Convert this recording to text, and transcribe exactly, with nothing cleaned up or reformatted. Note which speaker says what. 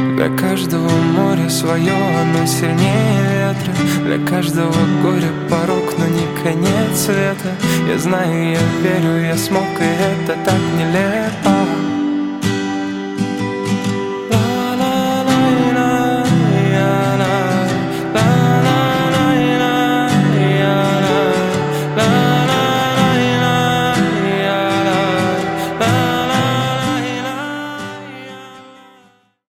Speaker 1: Для каждого моря свое, оно сильнее ветра. Для каждого горя порог, но не конец света. Я знаю, я верю, я смог, и это так нелепо.